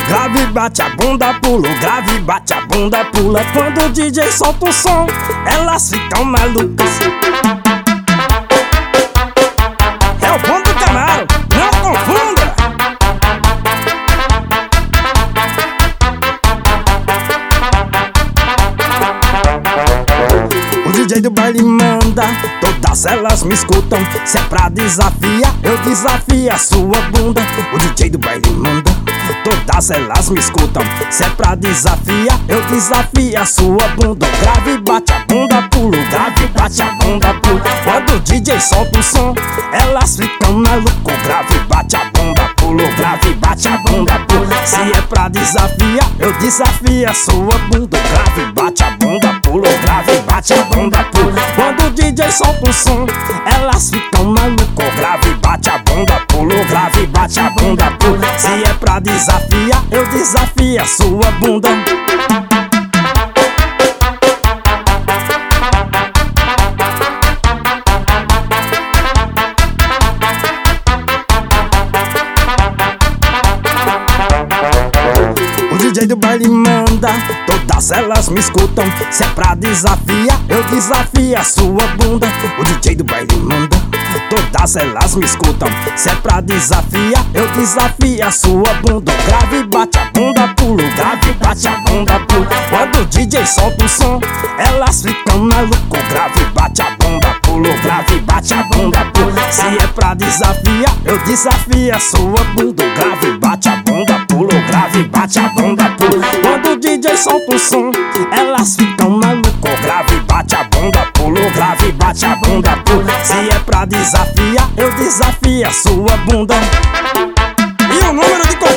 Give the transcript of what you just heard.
grave bate a bunda, pula, o grave bate a bunda, pula. Quando o DJ solta o som, elas ficam malucas. É o bom do Camaro, não confunda. O DJ do baile manda, todas elas me escutam. Se é pra desafiar, eu desafio a sua bunda. O DJ do baile manda, todas elas me escutam. Se é pra desafiar, eu desafio a sua bunda. O grave bate a bunda, pula, o grave bate a bunda, pula. Quando o DJ solta o som, elas ficam malucas. O grave bate a bunda, pula, o grave bate a bunda, pula. Se é pra desafiar, eu desafio a sua bunda. O grave bate a bunda, pula, o grave bate a bunda, pula. Quando o DJ solta o som, elas ficam malucas. O grave bate a bunda, pula, o grave bate a bunda, pula. Se é pra desafiar, eu desafio a sua bunda. O DJ do baile manda, todas elas me escutam. Se é pra desafiar, eu desafio a sua bunda. O DJ do baile manda, todas elas me escutam. Se é pra desafiar, eu desafio a sua bunda. O grave bate a bunda, pula, o grave bate a bunda, pula. Quando o DJ solta o som, elas ficam malucas. O grave bate a bunda, pula, o grave bate a bunda, pula. Se é pra desafiar, eu desafio a sua bunda. O grave bate a bunda, pula, o grave bate a bunda, pula. Quando o DJ solta o som, elas ficam malucas. O grave bate a bunda, pula, o grave bate a bunda, pula. Se é pra desafiar, eu desafio a sua bunda. E o número de